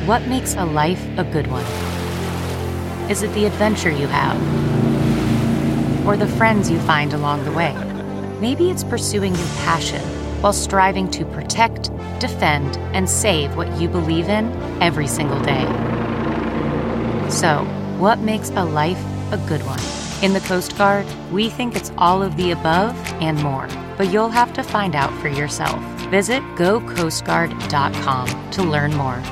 What makes a life a good one? Is it the adventure you have? Or the friends you find along the way? Maybe it's pursuing your passion while striving to protect, defend, and save what you believe in every single day. So, what makes a life a good one? In the Coast Guard, we think it's all of the above and more, but you'll have to find out for yourself. Visit gocoastguard.com to learn more.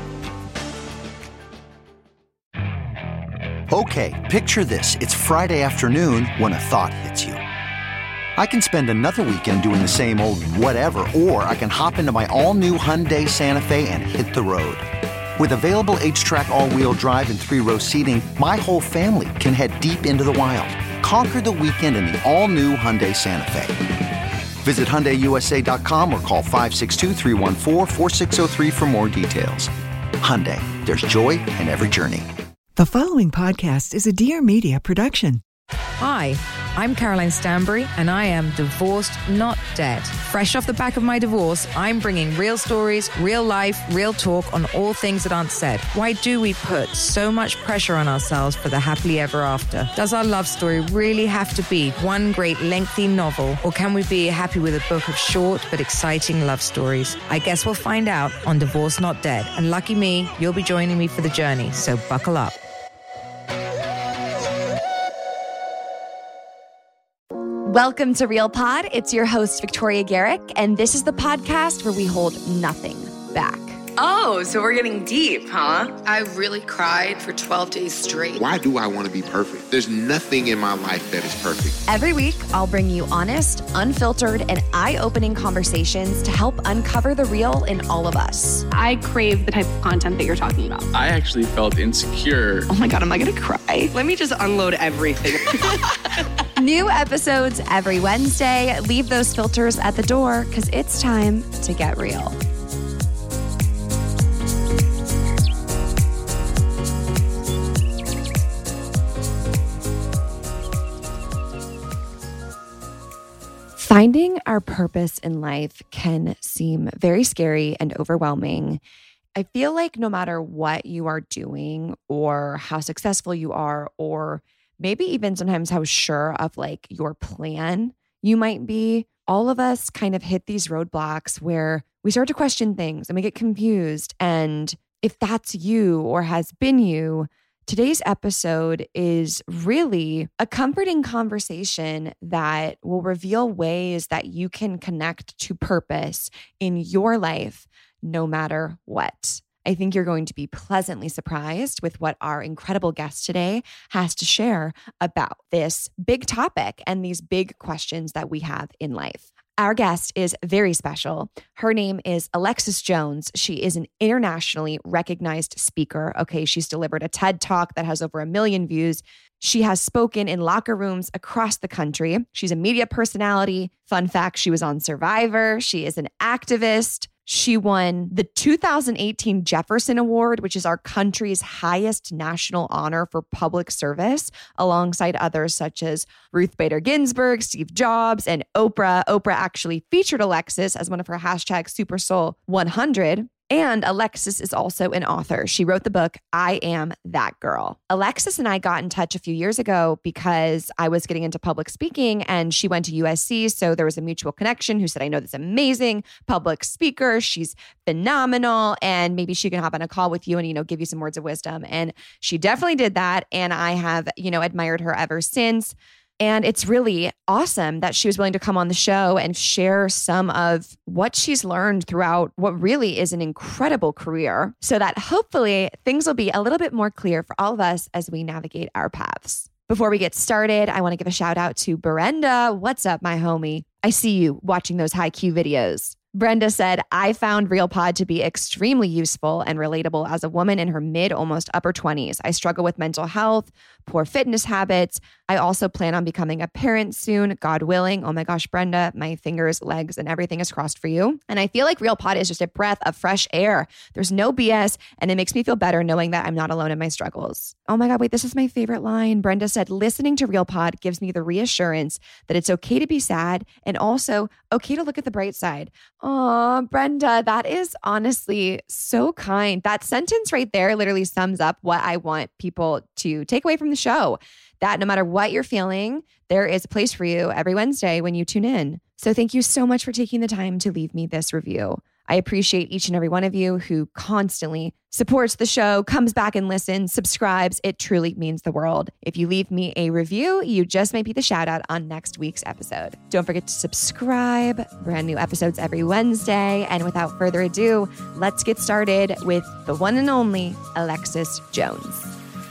Okay, picture this. It's Friday afternoon when a thought hits you. I can spend another weekend doing the same old whatever, or I can hop into my all-new Hyundai Santa Fe and hit the road. With available H-Track all-wheel drive and 3-row seating, my whole family can head deep into the wild. Conquer the weekend in the all-new Hyundai Santa Fe. Visit HyundaiUSA.com or call 562-314-4603 for more details. Hyundai, there's joy in every journey. The following podcast is a Dear Media production. Hi, I'm Caroline Stanbury, and I am divorced, not dead. Fresh off the back of my divorce, I'm bringing real stories, real life, real talk on all things that aren't said. Why do we put so much pressure on ourselves for the happily ever after? Does our love story really have to be one great lengthy novel, or can we be happy with a book of short but exciting love stories? I guess we'll find out on Divorced Not Dead. And lucky me, you'll be joining me for the journey, so buckle up. Welcome to Real Pod. It's your host, Victoria Garrick, and this is the podcast where we hold nothing back. Oh, so we're getting deep, huh? I really cried for 12 days straight. Why do I want to be perfect? There's nothing in my life that is perfect. Every week, I'll bring you honest, unfiltered, and eye-opening conversations to help uncover the real in all of us. I crave the type of content that you're talking about. I actually felt insecure. Oh my God, am I going to cry? Let me just unload everything. New episodes every Wednesday. Leave those filters at the door because it's time to get real. Finding our purpose in life can seem very scary and overwhelming. I feel like no matter what you are doing or how successful you are, or maybe even sometimes how sure of like your plan you might be, all of us kind of hit these roadblocks where we start to question things and we get confused. And if that's you or has been you, today's episode is really a comforting conversation that will reveal ways that you can connect to purpose in your life, no matter what. I think you're going to be pleasantly surprised with what our incredible guest today has to share about this big topic and these big questions that we have in life. Our guest is very special. Her name is Alexis Jones. She is an internationally recognized speaker. Okay, she's delivered a TED Talk that has over 1 million views. She has spoken in locker rooms across the country. She's a media personality. Fun fact, she was on Survivor. She is an activist. She won the 2018 Jefferson Award, which is our country's highest national honor for public service, alongside others such as Ruth Bader Ginsburg, Steve Jobs, and Oprah. Oprah actually featured Alexis as one of her hashtag #SuperSoul100. And Alexis is also an author. She wrote the book, I Am That Girl. Alexis and I got in touch a few years ago because I was getting into public speaking and she went to USC. So there was a mutual connection who said, I know this amazing public speaker. She's phenomenal. And maybe she can hop on a call with you and, give you some words of wisdom. And she definitely did that. And I have, admired her ever since. And it's really awesome that she was willing to come on the show and share some of what she's learned throughout what really is an incredible career, so that hopefully things will be a little bit more clear for all of us as we navigate our paths. Before we get started, I want to give a shout out to Brenda. What's up, my homie? I see you watching those high Q videos. Brenda said, I found Real Pod to be extremely useful and relatable as a woman in her mid, almost upper 20s. I struggle with mental health, poor fitness habits, I also plan on becoming a parent soon, God willing. Oh my gosh, Brenda, my fingers, legs, and everything is crossed for you. And I feel like Real Pod is just a breath of fresh air. There's no BS, and it makes me feel better knowing that I'm not alone in my struggles. Oh my God, wait, this is my favorite line. Brenda said, listening to Real Pod gives me the reassurance that it's okay to be sad and also okay to look at the bright side. Oh, Brenda, that is honestly so kind. That sentence right there literally sums up what I want people to take away from the show. That no matter what you're feeling, there is a place for you every Wednesday when you tune in. So thank you so much for taking the time to leave me this review. I appreciate each and every one of you who constantly supports the show, comes back and listens, subscribes. It truly means the world. If you leave me a review, you just might be the shout out on next week's episode. Don't forget to subscribe. Brand new episodes every Wednesday. And without further ado, let's get started with the one and only Alexis Jones.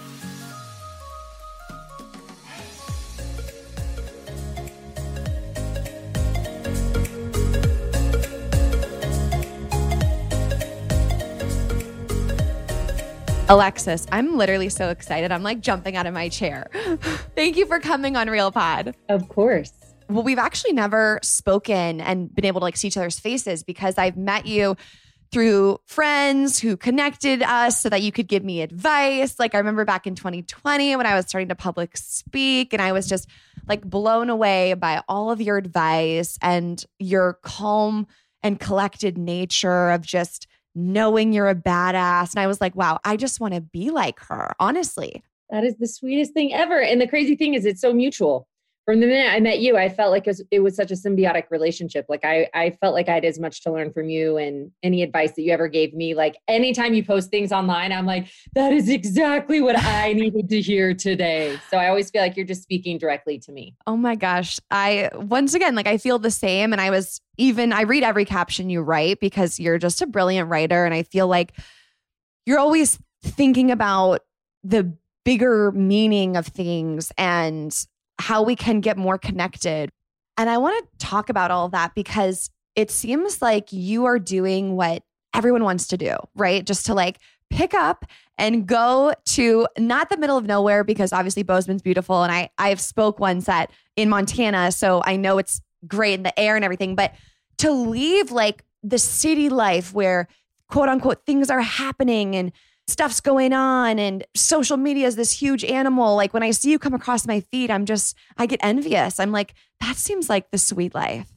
Alexis, I'm literally so excited. I'm like jumping out of my chair. Thank you for coming on Real Pod. Of course. Well, we've actually never spoken and been able to like see each other's faces because I've met you through friends who connected us so that you could give me advice. Like I remember back in 2020 when I was starting to public speak and I was just like blown away by all of your advice and your calm and collected nature of just knowing you're a badass. And I was like, wow, I just want to be like her, honestly. That is the sweetest thing ever. And the crazy thing is it's so mutual. From the minute I met you, I felt like it was such a symbiotic relationship. Like I felt like I had as much to learn from you and any advice that you ever gave me. Like anytime you post things online, I'm like, that is exactly what I needed to hear today. So I always feel like you're just speaking directly to me. Oh my gosh. Once again, I feel the same. And I read every caption you write because you're just a brilliant writer. And I feel like you're always thinking about the bigger meaning of things and how we can get more connected. And I want to talk about all of that because it seems like you are doing what everyone wants to do, right? Just to like pick up and go to not the middle of nowhere because obviously Bozeman's beautiful. And I've spoke once in Montana, so I know it's great in the air and everything, but to leave like the city life where quote unquote things are happening and stuff's going on and social media is this huge animal. Like when I see you come across my feed, I get envious. I'm like, that seems like the sweet life.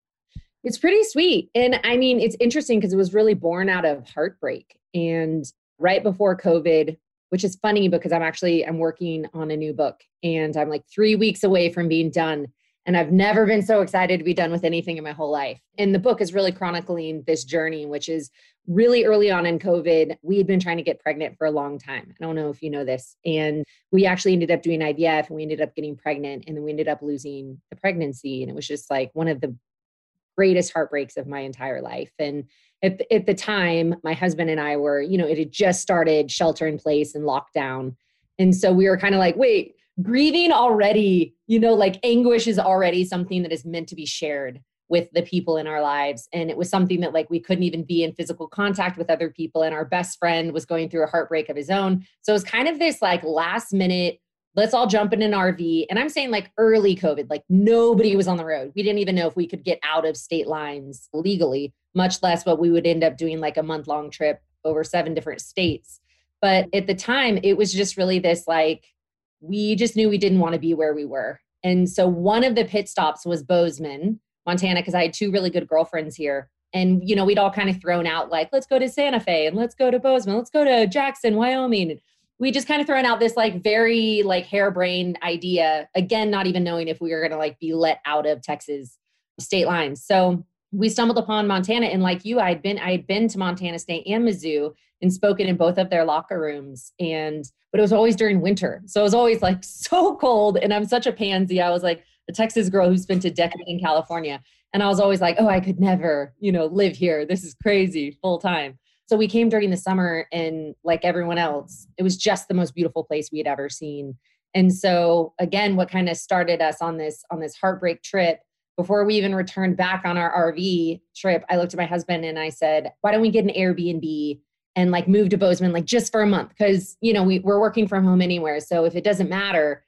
It's pretty sweet. And I mean, it's interesting because it was really born out of heartbreak. And right before COVID, which is funny because I'm working on a new book and I'm like 3 weeks away from being done. And I've never been so excited to be done with anything in my whole life. And the book is really chronicling this journey, which is really early on in COVID. We had been trying to get pregnant for a long time. I don't know if you know this. And we actually ended up doing IVF and we ended up getting pregnant and then we ended up losing the pregnancy. And it was just like one of the greatest heartbreaks of my entire life. And at the time, my husband and I were, it had just started shelter in place and lockdown. And so we were kind of like, wait, grieving already, like anguish is already something that is meant to be shared with the people in our lives. And it was something that like we couldn't even be in physical contact with other people. And our best friend was going through a heartbreak of his own. So it was kind of this like last minute, let's all jump in an RV. And I'm saying like early COVID, like nobody was on the road. We didn't even know if we could get out of state lines legally, much less what we would end up doing like a month-long trip over 7 different states. But at the time, it was just really this like, we just knew we didn't want to be where we were. And so one of the pit stops was Bozeman, Montana, because I had 2 really good girlfriends here. And, we'd all kind of thrown out like, let's go to Santa Fe and let's go to Bozeman. Let's go to Jackson, Wyoming. And we just kind of thrown out this like very like harebrained idea, again, not even knowing if we were going to like be let out of Texas state lines. So we stumbled upon Montana and like you, I had been to Montana State and Mizzou and spoken in both of their locker rooms. But it was always during winter. So it was always like so cold. And I'm such a pansy. I was like a Texas girl who spent a decade in California. And I was always like, oh, I could never, live here. This is crazy full time. So we came during the summer and like everyone else, it was just the most beautiful place we had ever seen. And so again, what kind of started us on this heartbreak trip, before we even returned back on our RV trip, I looked at my husband and I said, why don't we get an Airbnb and like move to Bozeman, like just for a month? Cause we're working from home anywhere. So if it doesn't matter.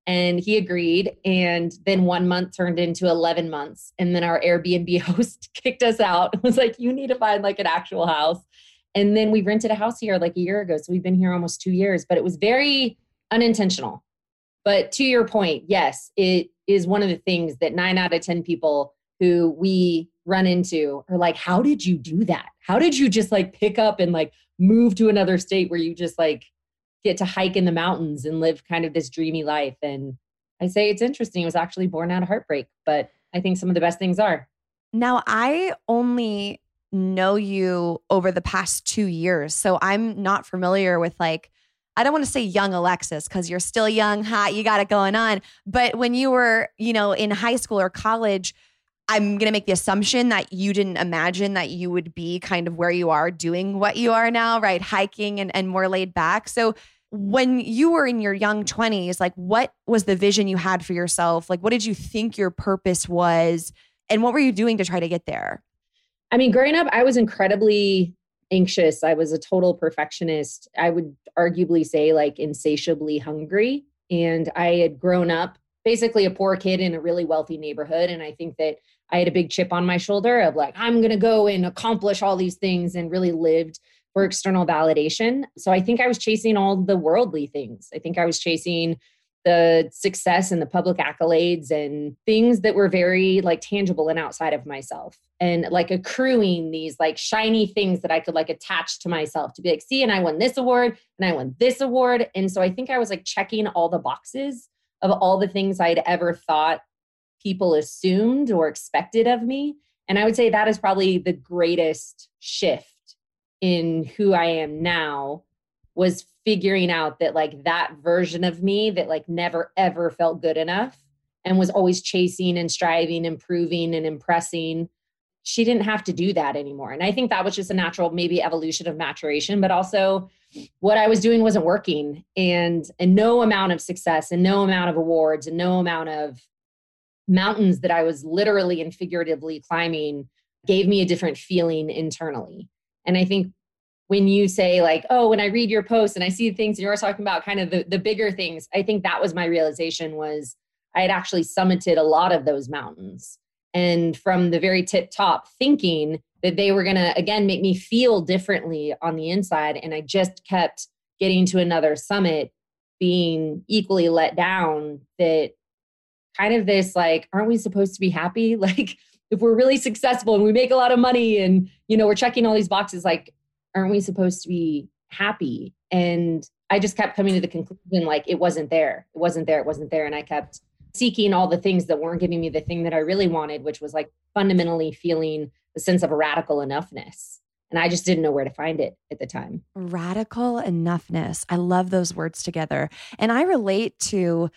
And he agreed. And then 1 month turned into 11 months. And then our Airbnb host kicked us out. It was like, you need to find like an actual house. And then we rented a house here like a year ago. So we've been here almost 2 years, but it was very unintentional. But to your point, yes, it is one of the things that 9 out of 10 people who we run into are like, how did you do that? How did you just like pick up and like move to another state where you just like get to hike in the mountains and live kind of this dreamy life? And I say it's interesting. It was actually born out of heartbreak, but I think some of the best things are. Now, I only know you over the past 2 years, so I'm not familiar with like, I don't want to say young Alexis because you're still young, hot, you got it going on. But when you were, in high school or college, I'm going to make the assumption that you didn't imagine that you would be kind of where you are doing what you are now, right? Hiking and more laid back. So when you were in your young 20s, like what was the vision you had for yourself? Like, what did you think your purpose was? And what were you doing to try to get there? I mean, growing up, I was incredibly anxious. I was a total perfectionist. I would arguably say like insatiably hungry. And I had grown up basically a poor kid in a really wealthy neighborhood. And I think that I had a big chip on my shoulder of like, I'm going to go and accomplish all these things, and really lived for external validation. So I think I was chasing all the worldly things. I think I was chasing the success and the public accolades and things that were very like tangible and outside of myself, and like accruing these like shiny things that I could like attach to myself to be like, see, and I won this award and I won this award. And so I think I was like checking all the boxes of all the things I'd ever thought people assumed or expected of me. And I would say that is probably the greatest shift in who I am now, was figuring out that like that version of me that like never ever felt good enough and was always chasing and striving, improving and impressing. She didn't have to do that anymore. And I think that was just a natural, maybe evolution of maturation, but also what I was doing wasn't working. And no amount of success and no amount of awards and no amount of mountains that I was literally and figuratively climbing gave me a different feeling internally. And I think when you say like, oh, when I read your posts and I see things and you're talking about kind of the bigger things, I think that was my realization, was I had actually summited a lot of those mountains. And from the very tip top, thinking that they were going to, again, make me feel differently on the inside. And I just kept getting to another summit, being equally let down, that kind of this like, aren't we supposed to be happy? Like if we're really successful and we make a lot of money and, we're checking all these boxes, like, aren't we supposed to be happy? And I just kept coming to the conclusion, like, it wasn't there. It wasn't there. It wasn't there. And I kept seeking all the things that weren't giving me the thing that I really wanted, which was like fundamentally feeling the sense of radical enoughness. And I just didn't know where to find it at the time. Radical enoughness. I love those words together. And I relate to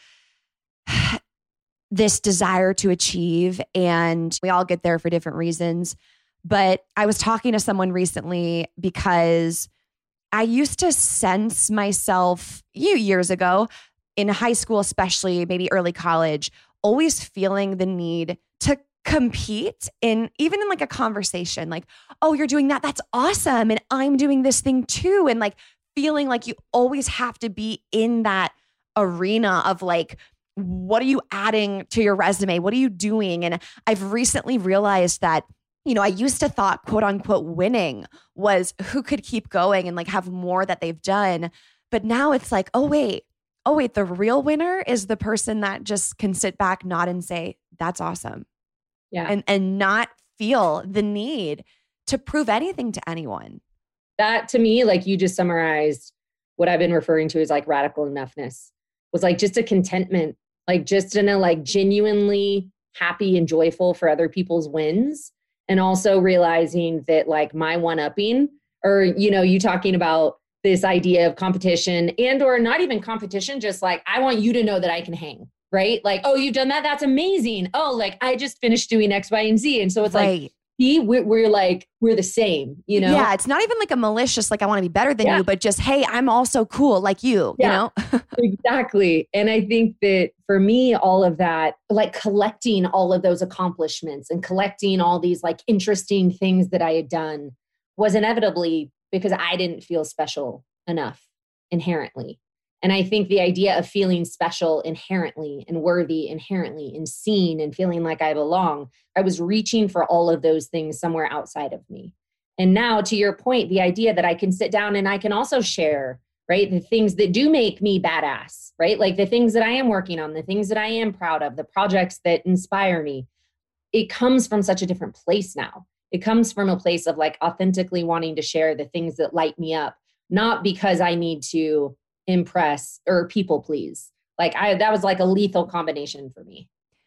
this desire to achieve, and we all get there for different reasons. But I was talking to someone recently because I used to sense myself years ago in high school, especially maybe early college, always feeling the need to compete even in like a conversation, like, oh, you're doing that. That's awesome. And I'm doing this thing too. And like feeling like you always have to be in that arena of like, what are you adding to your resume? What are you doing? And I've recently realized that, I used to thought, quote unquote, winning was who could keep going and like have more that they've done. But now it's like, oh wait, the real winner is the person that just can sit back, nod and say, that's awesome. Yeah. And not feel the need to prove anything to anyone. That to me, like you just summarized what I've been referring to as like radical enoughness, was like just a contentment, like just in a like genuinely happy and joyful for other people's wins. And also realizing that like my one-upping, or, you talking about this idea of competition and or not even competition, just like, I want you to know that I can hang, right? Like, oh, you've done that. That's amazing. Oh, like I just finished doing X, Y, and Z. And so it's right. Like, see, we're the same, Yeah. It's not even like a malicious, like I want to be better than you, but just, hey, I'm also cool like you, Exactly. And I think that for me, all of that, like collecting all of those accomplishments and collecting all these like interesting things that I had done was inevitably because I didn't feel special enough inherently. And I think the idea of feeling special inherently and worthy inherently and seen and feeling like I belong, I was reaching for all of those things somewhere outside of me. And now, to your point, the idea that I can sit down and I can also share, right, the things that do make me badass, right? Like the things that I am working on, the things that I am proud of, the projects that inspire me. It comes from such a different place now. It comes from a place of like authentically wanting to share the things that light me up, not because I need to impress or people please. Like that was like a lethal combination for me.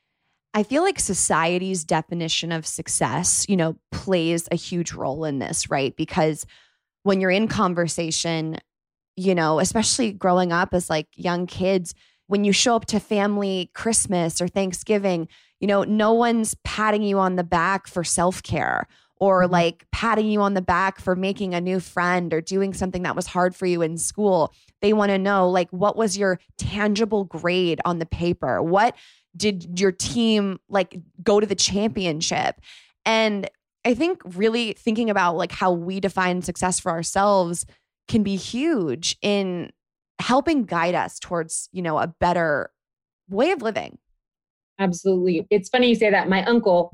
I feel like society's definition of success, you know, plays a huge role in this, right? Because when you're in conversation, you know, especially growing up as like young kids, when you show up to family Christmas or Thanksgiving, you know, no one's patting you on the back for self-care or like patting you on the back for making a new friend or doing something that was hard for you in school. They want to know, like, what was your tangible grade on the paper? What did your team like go to the championship? And I think really thinking about like how we define success for ourselves can be huge in helping guide us towards, you know, a better way of living. Absolutely. It's funny you say that. My uncle,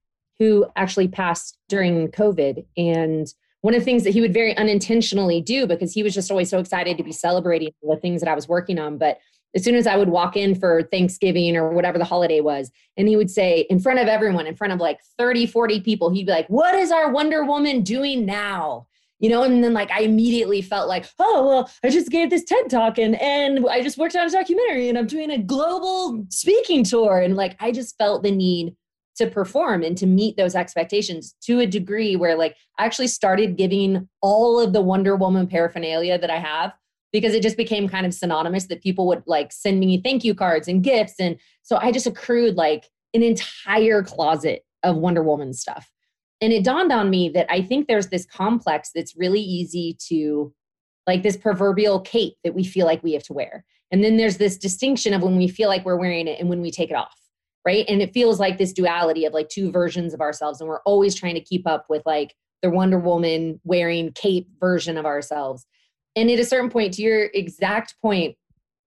who actually passed during COVID, and one of the things that he would very unintentionally do, because he was just always so excited to be celebrating the things that I was working on. But as soon as I would walk in for Thanksgiving or whatever the holiday was, and he would say in front of everyone, in front of like 30, 40 people, he'd be like, "What is our Wonder Woman doing now?" You know, and then like I immediately felt like, oh, well, I just gave this TED talk and I just worked on a documentary and I'm doing a global speaking tour. And like, I just felt the need to perform and to meet those expectations to a degree where like I actually started giving all of the Wonder Woman paraphernalia that I have, because it just became kind of synonymous that people would like send me thank you cards and gifts. And so I just accrued like an entire closet of Wonder Woman stuff. And it dawned on me that I think there's this complex that's really easy to, like this proverbial cape that we feel like we have to wear. And then there's this distinction of when we feel like we're wearing it and when we take it off, right? And it feels like this duality of like two versions of ourselves. And we're always trying to keep up with like the Wonder Woman wearing cape version of ourselves. And at a certain point, to your exact point,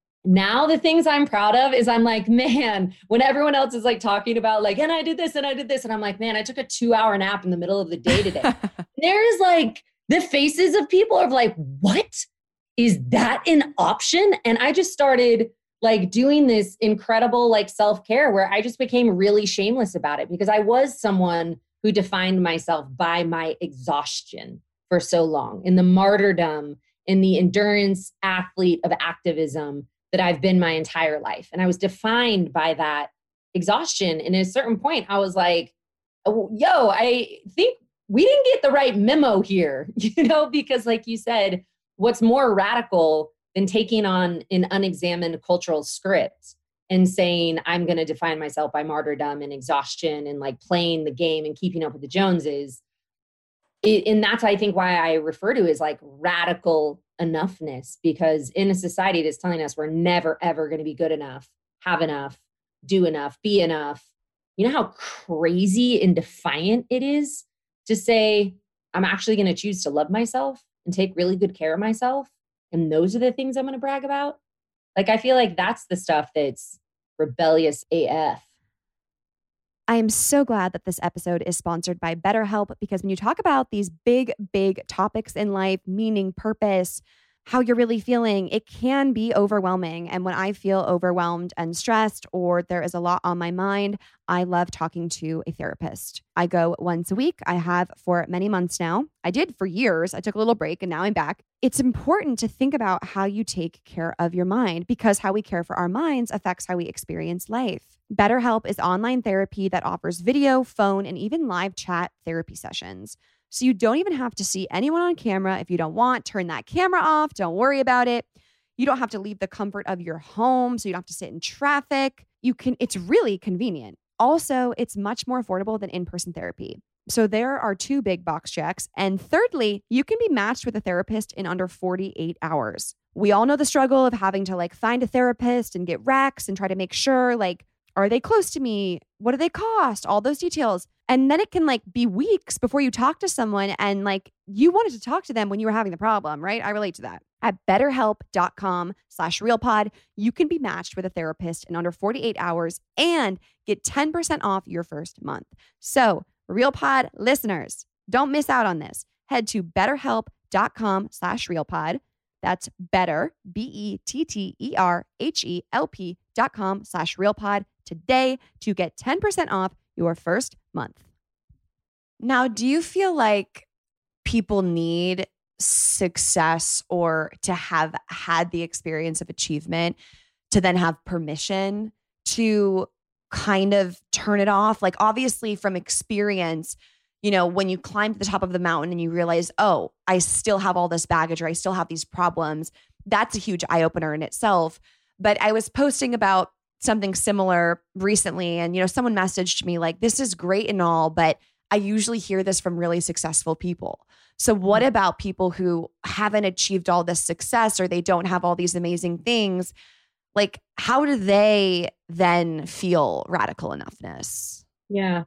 now the things I'm proud of is I'm like, man, when everyone else is like talking about like, and I did this and I did this. And I'm like, man, I took a 2-hour nap in the middle of the day today. There's like the faces of people are like, what? Is that an option? And I just started like doing this incredible like self-care where I just became really shameless about it, because I was someone who defined myself by my exhaustion for so long, in the martyrdom, in the endurance athlete of activism that I've been my entire life. And I was defined by that exhaustion. And at a certain point, I was like, oh, yo, I think we didn't get the right memo here, you know, because like you said, what's more radical than taking on an unexamined cultural script and saying, I'm going to define myself by martyrdom and exhaustion and like playing the game and keeping up with the Joneses. And that's, I think, why I refer to as like radical enoughness, because in a society that's telling us we're never, ever going to be good enough, have enough, do enough, be enough. You know how crazy and defiant it is to say, I'm actually going to choose to love myself and take really good care of myself. And those are the things I'm going to brag about. Like, I feel like that's the stuff that's rebellious AF. I am so glad that this episode is sponsored by BetterHelp, because when you talk about these big, big topics in life, meaning, purpose, how you're really feeling, it can be overwhelming. And when I feel overwhelmed and stressed, or there is a lot on my mind, I love talking to a therapist. I go once a week. I have for many months now. I did for years. I took a little break and now I'm back. It's important to think about how you take care of your mind, because how we care for our minds affects how we experience life. BetterHelp is online therapy that offers video, phone, and even live chat therapy sessions. So you don't even have to see anyone on camera. If you don't want, turn that camera off. Don't worry about it. You don't have to leave the comfort of your home, so you don't have to sit in traffic. It's really convenient. Also, it's much more affordable than in-person therapy. So there are 2 big box checks. And thirdly, you can be matched with a therapist in under 48 hours. We all know the struggle of having to like find a therapist and get recs and try to make sure like, are they close to me? What do they cost? All those details. And then it can like be weeks before you talk to someone and like you wanted to talk to them when you were having the problem, right? I relate to that. At betterhelp.com/realpod, you can be matched with a therapist in under 48 hours and get 10% off your first month. So RealPod listeners, don't miss out on this. Head to betterhelp.com/realpod. That's better, betterhelp.com/realpod today to get 10% off your first month. Now, do you feel like people need success or to have had the experience of achievement to then have permission to kind of turn it off? Like, obviously from experience, you know, when you climb to the top of the mountain and you realize, oh, I still have all this baggage or I still have these problems, that's a huge eye opener in itself. But I was posting about something similar recently and, you know, someone messaged me like, this is great and all, but I usually hear this from really successful people. So what about people who haven't achieved all this success or they don't have all these amazing things? Like, how do they then feel radical enoughness? Yeah.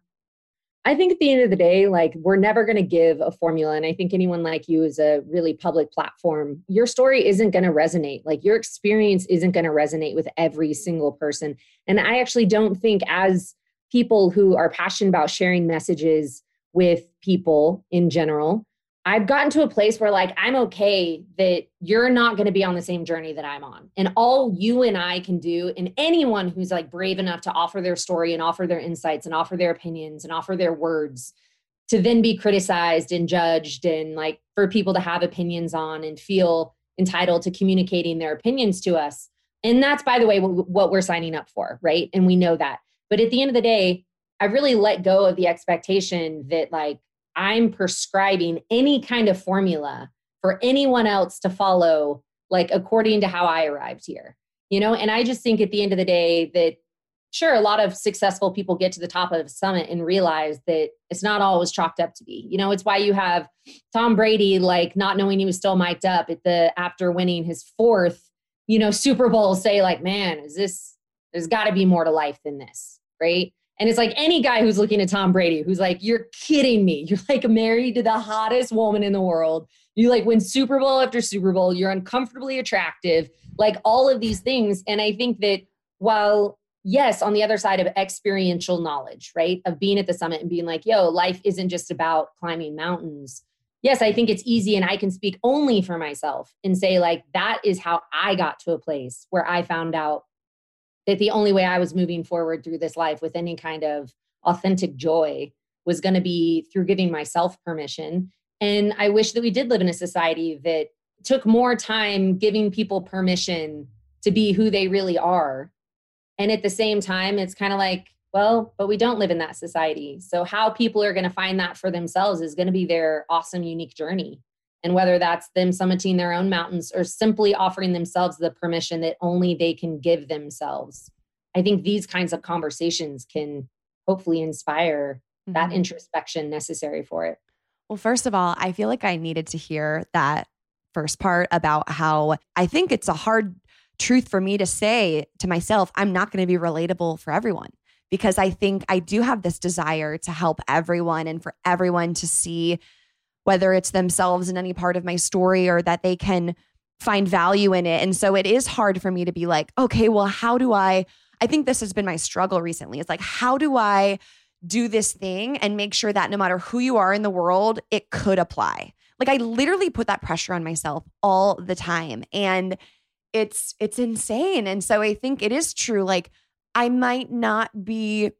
I think at the end of the day, like, we're never going to give a formula. And I think anyone like you is a really public platform. Your story isn't going to resonate. Like, your experience isn't going to resonate with every single person. And I actually don't think, as people who are passionate about sharing messages with people in general, I've gotten to a place where like, I'm okay that you're not going to be on the same journey that I'm on. And all you and I can do, and anyone who's like brave enough to offer their story and offer their insights and offer their opinions and offer their words to then be criticized and judged and like for people to have opinions on and feel entitled to communicating their opinions to us. And that's, by the way, what we're signing up for, right? And we know that. But at the end of the day, I really let go of the expectation that like, I'm prescribing any kind of formula for anyone else to follow, like according to how I arrived here, you know? And I just think at the end of the day that sure, a lot of successful people get to the top of the summit and realize that it's not always chalked up to be, you know, it's why you have Tom Brady, like not knowing he was still mic'd up after winning his fourth, you know, Super Bowl, say like, man, there's gotta be more to life than this, right? And it's like any guy who's looking at Tom Brady, who's like, you're kidding me. You're like married to the hottest woman in the world. You like win Super Bowl after Super Bowl. You're uncomfortably attractive, like all of these things. And I think that while, yes, on the other side of experiential knowledge, right, of being at the summit and being like, yo, life isn't just about climbing mountains. Yes, I think it's easy. And I can speak only for myself and say like, that is how I got to a place where I found out that the only way I was moving forward through this life with any kind of authentic joy was going to be through giving myself permission. And I wish that we did live in a society that took more time giving people permission to be who they really are. And at the same time, it's kind of like, well, but we don't live in that society. So how people are going to find that for themselves is going to be their awesome, unique journey. And whether that's them summiting their own mountains or simply offering themselves the permission that only they can give themselves. I think these kinds of conversations can hopefully inspire that introspection necessary for it. Well, first of all, I feel like I needed to hear that first part about how I think it's a hard truth for me to say to myself, I'm not going to be relatable for everyone, because I think I do have this desire to help everyone and for everyone to see whether it's themselves in any part of my story or that they can find value in it. And so it is hard for me to be like, okay, well, how do I think this has been my struggle recently. It's like, how do I do this thing and make sure that no matter who you are in the world, it could apply? Like I literally put that pressure on myself all the time. And it's insane. And so I think it is true. Like I might not be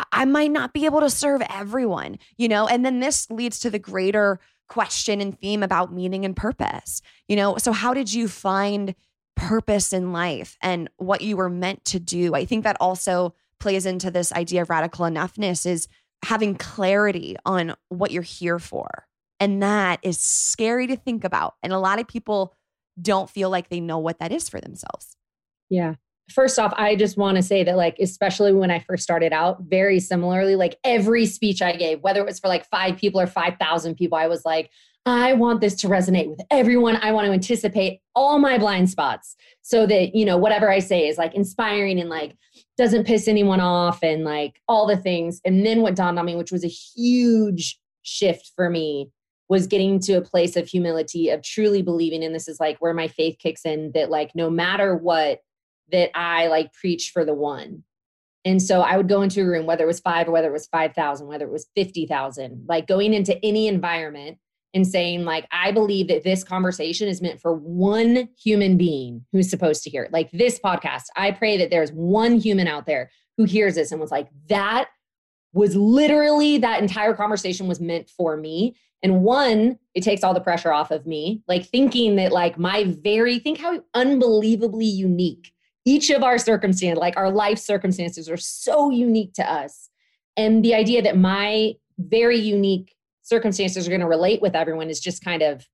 able to serve everyone, you know? And then this leads to the greater question and theme about meaning and purpose, you know? So how did you find purpose in life and what you were meant to do? I think that also plays into this idea of radical enoughness, is having clarity on what you're here for. And that is scary to think about. And a lot of people don't feel like they know what that is for themselves. Yeah. First off, I just want to say that, like, especially when I first started out, very similarly, like every speech I gave, whether it was for like 5 people or 5,000 people, I was like, I want this to resonate with everyone. I want to anticipate all my blind spots so that, you know, whatever I say is like inspiring and like doesn't piss anyone off and like all the things. And then what dawned on me, which was a huge shift for me, was getting to a place of humility, of truly believing, and this is like where my faith kicks in, that like no matter what, that I like preach for the one. And so I would go into a room, whether it was 5 or whether it was 5,000, whether it was 50,000, like going into any environment and saying like, I believe that this conversation is meant for one human being who's supposed to hear it. Like this podcast, I pray that there's one human out there who hears this and was like, that was literally, that entire conversation was meant for me. And one, it takes all the pressure off of me, like thinking that like think how unbelievably unique each of our circumstances, like our life circumstances are so unique to us. And the idea that my very unique circumstances are going to relate with everyone is just kind of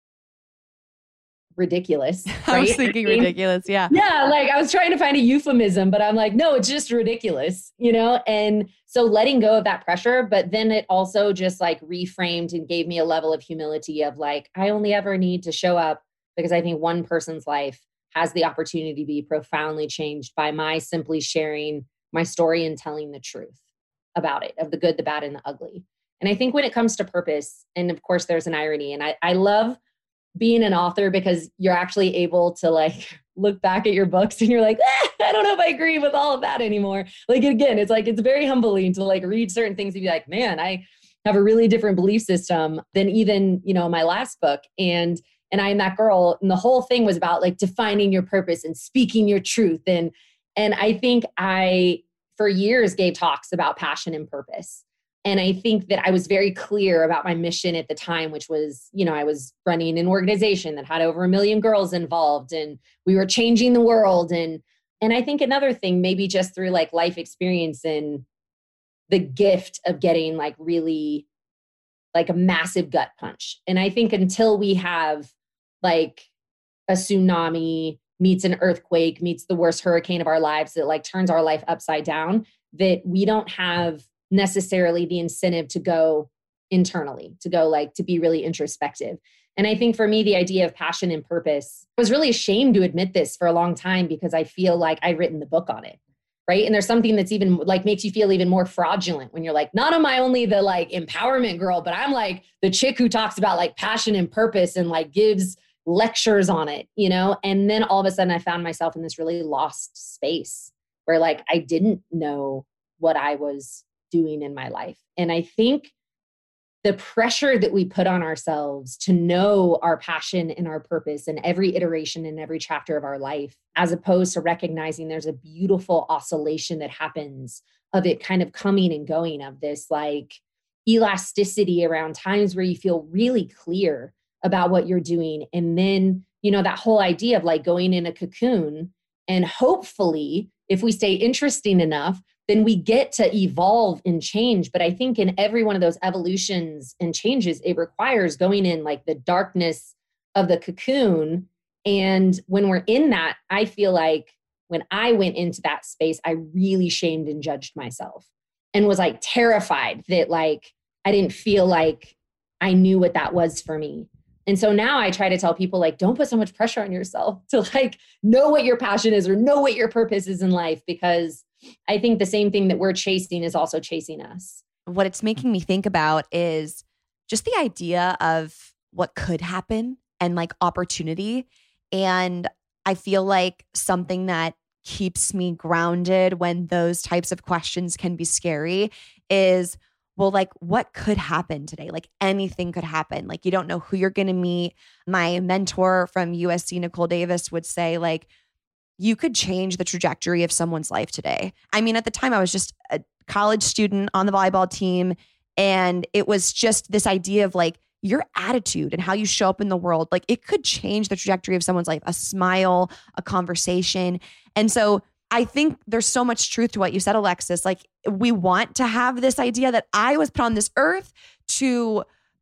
ridiculous. Right? I was thinking ridiculous. Yeah. Yeah. Like I was trying to find a euphemism, but I'm like, no, it's just ridiculous, you know? And so letting go of that pressure, but then it also just like reframed and gave me a level of humility of like, I only ever need to show up because I think one person's life has the opportunity to be profoundly changed by my simply sharing my story and telling the truth about it, of the good, the bad, and the ugly. And I think when it comes to purpose, and of course there's an irony, and I love being an author because you're actually able to like look back at your books and you're like, I don't know if I agree with all of that anymore. Like, again, it's like, it's very humbling to like read certain things and be like, man, I have a really different belief system than even, you know, my last book. And I Am That Girl. And the whole thing was about like defining your purpose and speaking your truth. And I think I, for years, gave talks about passion and purpose. And I think that I was very clear about my mission at the time, which was, you know, I was running an organization that had over 1 million girls involved and we were changing the world. And I think another thing, maybe just through like life experience and the gift of getting like really like a massive gut punch. And I think until we have like a tsunami meets an earthquake, meets the worst hurricane of our lives that like turns our life upside down, that we don't have necessarily the incentive to go internally, to go like to be really introspective. And I think for me, the idea of passion and purpose, I was really ashamed to admit this for a long time because I feel like I'd written the book on it. Right. And there's something that's even like makes you feel even more fraudulent when you're like, not am I only the like empowerment girl, but I'm like the chick who talks about like passion and purpose and like gives lectures on it, you know? And then all of a sudden I found myself in this really lost space where like I didn't know what I was doing in my life. And I think the pressure that we put on ourselves to know our passion and our purpose in every iteration in every chapter of our life, as opposed to recognizing there's a beautiful oscillation that happens of it kind of coming and going, of this like elasticity around times where you feel really clear about what you're doing. And then, you know, that whole idea of like going in a cocoon, and hopefully if we stay interesting enough, then we get to evolve and change. But I think in every one of those evolutions and changes, it requires going in like the darkness of the cocoon. And when we're in that, I feel like when I went into that space, I really shamed and judged myself and was like terrified that like, I didn't feel like I knew what that was for me. And so now I try to tell people like, don't put so much pressure on yourself to like know what your passion is or know what your purpose is in life, because I think the same thing that we're chasing is also chasing us. What it's making me think about is just the idea of what could happen and like opportunity. And I feel like something that keeps me grounded when those types of questions can be scary is, well, like what could happen today? Like anything could happen. Like you don't know who you're going to meet. My mentor from USC, Nicole Davis, would say like, you could change the trajectory of someone's life today. I mean, at the time I was just a college student on the volleyball team. And it was just this idea of like your attitude and how you show up in the world. Like it could change the trajectory of someone's life, a smile, a conversation. And so I think there's so much truth to what you said, Alexis. Like we want to have this idea that I was put on this earth to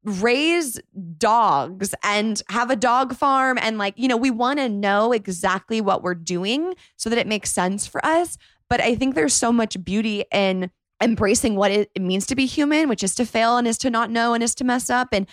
raise dogs and have a dog farm. And like, you know, we want to know exactly what we're doing so that it makes sense for us. But I think there's so much beauty in embracing what it means to be human, which is to fail and is to not know and is to mess up. And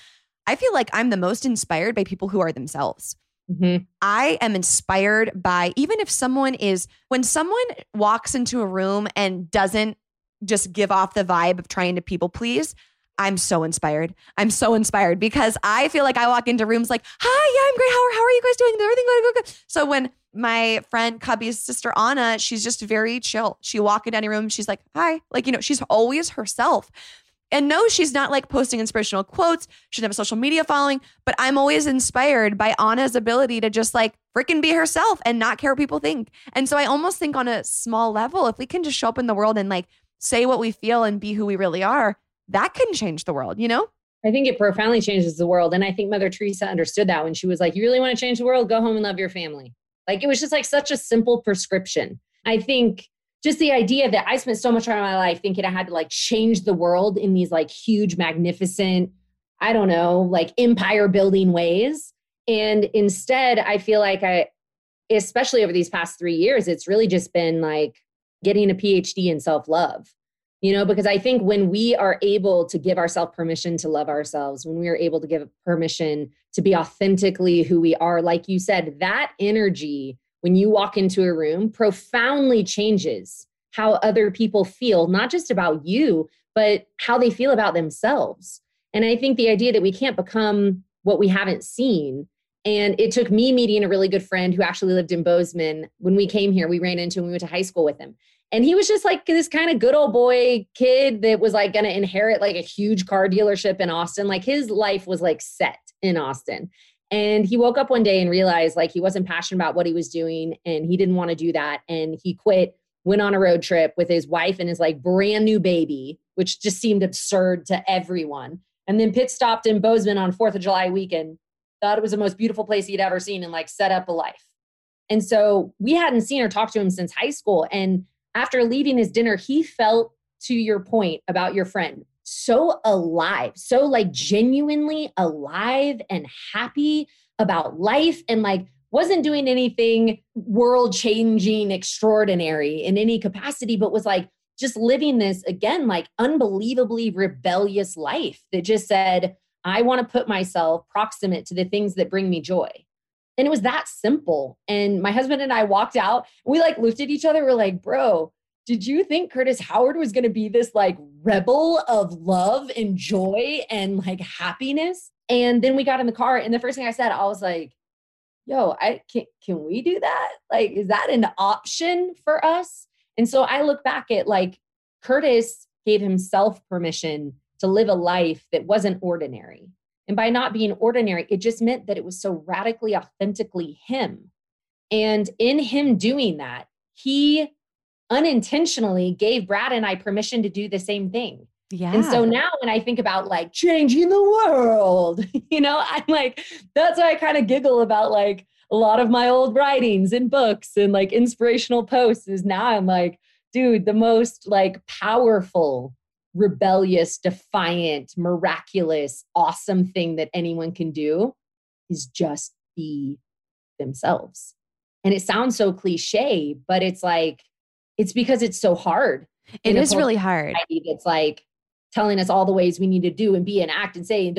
I feel like I'm the most inspired by people who are themselves. Mm-hmm. I am inspired by, even if when someone walks into a room and doesn't just give off the vibe of trying to people please, I'm so inspired. I'm so inspired because I feel like I walk into rooms like, hi, yeah, I'm great. How are you guys doing? Everything going good? So when my friend Cubby's sister, Anna, she's just very chill. She walk into any room. She's like, hi, like, she's always herself. And no, she's not like posting inspirational quotes. She doesn't have a social media following, but I'm always inspired by Anna's ability to just like freaking be herself and not care what people think. And so I almost think on a small level, if we can just show up in the world and like say what we feel and be who we really are, that can change the world, I think it profoundly changes the world. And I think Mother Teresa understood that when she was like, you really want to change the world? Go home and love your family. Like, it was just like such a simple prescription. I think just the idea that I spent so much time in my life thinking I had to like change the world in these like huge, magnificent, I don't know, like empire building ways. And instead, I feel like especially over these past 3 years, it's really just been like getting a PhD in self-love. Because I think when we are able to give ourselves permission to love ourselves, when we are able to give permission to be authentically who we are, like you said, that energy, when you walk into a room, profoundly changes how other people feel, not just about you, but how they feel about themselves. And I think the idea that we can't become what we haven't seen. And it took me meeting a really good friend who actually lived in Bozeman. When we came here, we ran into him, we went to high school with him. And he was just like this kind of good old boy kid that was like going to inherit like a huge car dealership in Austin. Like his life was like set in Austin. And he woke up one day and realized like he wasn't passionate about what he was doing and he didn't want to do that. And he quit, went on a road trip with his wife and his like brand new baby, which just seemed absurd to everyone. And then pit stopped in Bozeman on 4th of July weekend, thought it was the most beautiful place he'd ever seen and like set up a life. And so we hadn't seen or talked to him since high school. And after leaving his dinner, he felt, to your point about your friend, so alive, so like genuinely alive and happy about life and like wasn't doing anything world-changing, extraordinary in any capacity, but was like just living this, again, like unbelievably rebellious life that just said, I want to put myself proximate to the things that bring me joy. And it was that simple. And my husband and I walked out and we like looked at each other. We're like, bro, did you think Curtis Howard was going to be this like rebel of love and joy and like happiness? And then we got in the car and the first thing I said, I was like, yo, can we do that? Like, is that an option for us? And so I look back at like Curtis gave himself permission to live a life that wasn't ordinary. And by not being ordinary, it just meant that it was so radically, authentically him. And in him doing that, he unintentionally gave Brad and I permission to do the same thing. Yeah. And so now when I think about like changing the world, I'm like, that's why I kind of giggle about like a lot of my old writings and books and like inspirational posts is now I'm like, dude, the most like powerful, rebellious, defiant, miraculous, awesome thing that anyone can do is just be themselves. And it sounds so cliche, but it's like, it's because it's so hard. It is really hard. It's like telling us all the ways we need to do and be and act and say,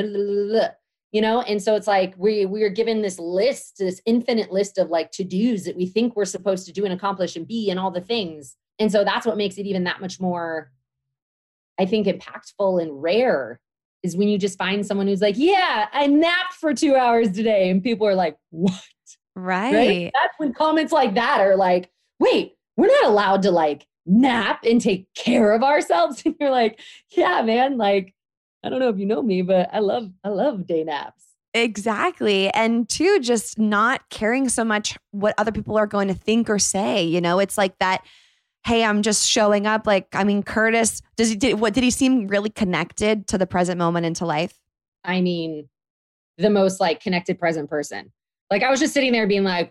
and so it's like we are given this list, this infinite list of like to-dos that we think we're supposed to do and accomplish and be and all the things. And so that's what makes it even that much more, I think, impactful and rare is when you just find someone who's like, yeah, I napped for 2 hours today. And people are like, what? Right? That's when comments like that are like, wait, we're not allowed to like nap and take care of ourselves. And you're like, yeah, man, like, I don't know if you know me, but I love day naps. Exactly. And two, just not caring so much what other people are going to think or say, it's like that, hey, I'm just showing up. Like, I mean, Curtis, did he seem really connected to the present moment and to life? I mean, the most like connected present person. Like I was just sitting there being like,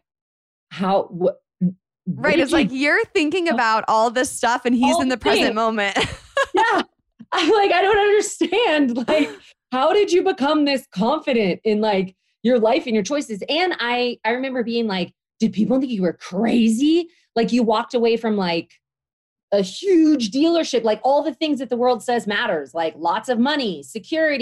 right. It's like you're thinking about all this stuff and he's in the present moment. Yeah. I'm like, I don't understand. Like, how did you become this confident in like your life and your choices? And I remember being like, did people think you were crazy? Like you walked away from like a huge dealership, like all the things that the world says matters, like lots of money, security,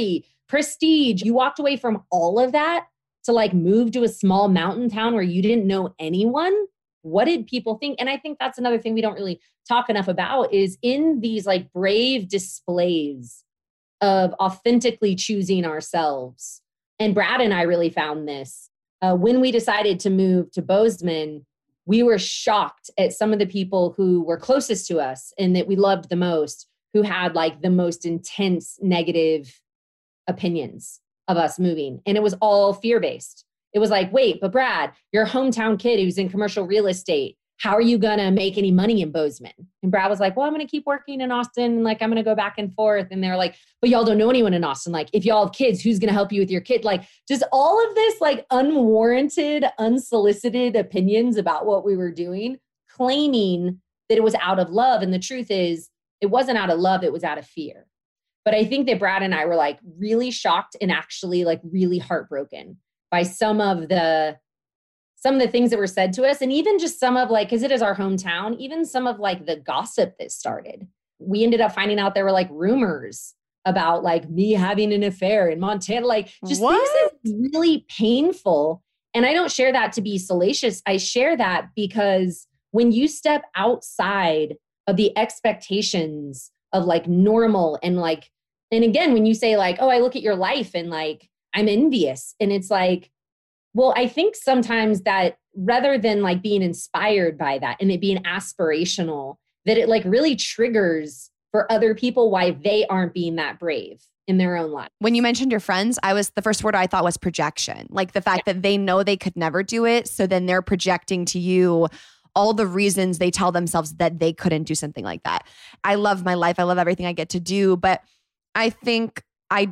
prestige. You walked away from all of that to like move to a small mountain town where you didn't know anyone. What did people think? And I think that's another thing we don't really talk enough about is in these like brave displays of authentically choosing ourselves. And Brad and I really found this. When we decided to move to Bozeman, we were shocked at some of the people who were closest to us and that we loved the most, who had like the most intense negative opinions of us moving. And it was all fear-based. It was like, wait, but Brad, you're a hometown kid who's in commercial real estate. How are you going to make any money in Bozeman? And Brad was like, well, I'm going to keep working in Austin. Like, I'm going to go back and forth. And they're like, but y'all don't know anyone in Austin. Like, if y'all have kids, who's going to help you with your kid? Like, just all of this, like, unwarranted, unsolicited opinions about what we were doing, claiming that it was out of love. And the truth is, it wasn't out of love. It was out of fear. But I think that Brad and I were like really shocked and actually like really heartbroken by some of the things that were said to us. And even just some of like, because it is our hometown, even some of like the gossip that started. We ended up finding out there were like rumors about like me having an affair in Montana, like just things that were really painful. And I don't share that to be salacious. I share that because when you step outside of the expectations of like normal and like, and again, when you say like, oh, I look at your life and like, I'm envious. And it's like, well, I think sometimes that rather than like being inspired by that and it being aspirational, that it like really triggers for other people why they aren't being that brave in their own life. When you mentioned your friends, the first word I thought was projection. Like the fact that they know they could never do it. So then they're projecting to you all the reasons they tell themselves that they couldn't do something like that. I love my life. I love everything I get to do. But I think I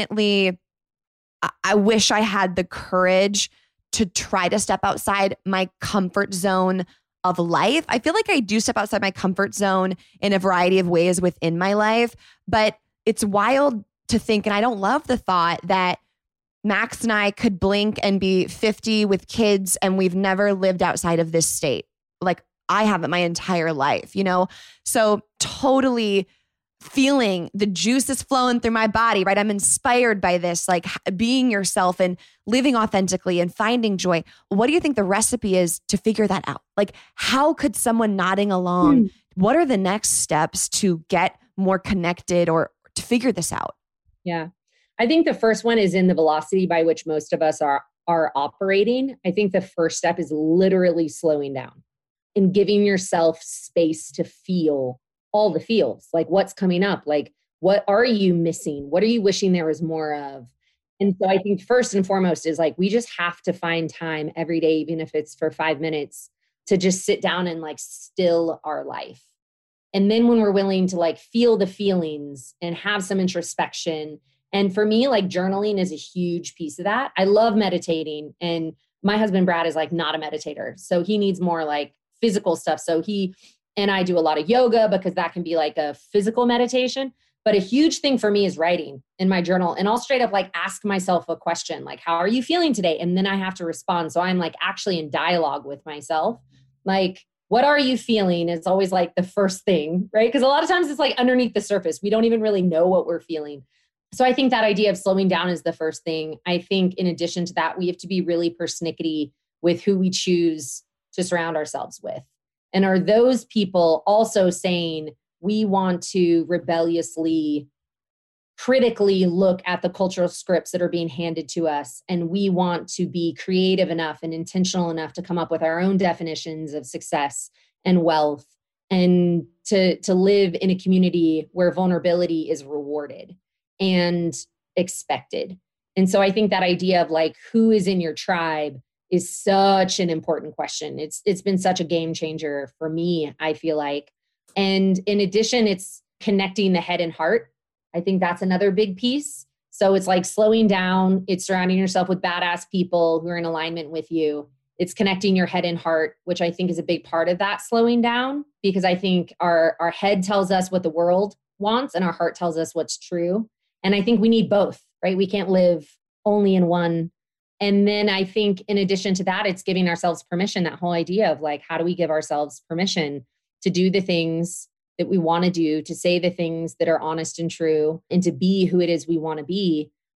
wish I had the courage to try to step outside my comfort zone of life. I feel like I do step outside my comfort zone in a variety of ways within my life, but it's wild to think, and I don't love the thought that Max and I could blink and be 50 with kids and we've never lived outside of this state. Like I haven't my entire life, you know? So totally feeling the juice is flowing through my body, right? I'm inspired by this, like being yourself and living authentically and finding joy. What do you think the recipe is to figure that out? Like, how could someone nodding along, what are the next steps to get more connected or to figure this out? Yeah. I think the first one is in the velocity by which most of us are operating. I think the first step is literally slowing down and giving yourself space to feel all the feels, like what's coming up, like what are you missing? What are you wishing there was more of? And so I think first and foremost is like, we just have to find time every day, even if it's for 5 minutes, to just sit down and like still our life. And then when we're willing to like feel the feelings and have some introspection. And for me, like journaling is a huge piece of that. I love meditating, and my husband, Brad, is like not a meditator. So he needs more like physical stuff. So he and I do a lot of yoga because that can be like a physical meditation. But a huge thing for me is writing in my journal. And I'll straight up like ask myself a question, like, how are you feeling today? And then I have to respond. So I'm like actually in dialogue with myself. Like, what are you feeling? It's always like the first thing, right? Because a lot of times it's like underneath the surface. We don't even really know what we're feeling. So I think that idea of slowing down is the first thing. I think in addition to that, we have to be really persnickety with who we choose to surround ourselves with. And are those people also saying we want to rebelliously, critically look at the cultural scripts that are being handed to us, and we want to be creative enough and intentional enough to come up with our own definitions of success and wealth, and to live in a community where vulnerability is rewarded and expected. And so I think that idea of like, who is in your tribe is such an important question. It's been such a game changer for me, I feel like. And in addition, it's connecting the head and heart. I think that's another big piece. So it's like slowing down, it's surrounding yourself with badass people who are in alignment with you. It's connecting your head and heart, which I think is a big part of that slowing down, because I think our head tells us what the world wants and our heart tells us what's true. And I think we need both, right? We can't live only in one. And then I think in addition to that, it's giving ourselves permission, that whole idea of like, how do we give ourselves permission to do the things that we want to do, to say the things that are honest and true, and to be who it is we want to be.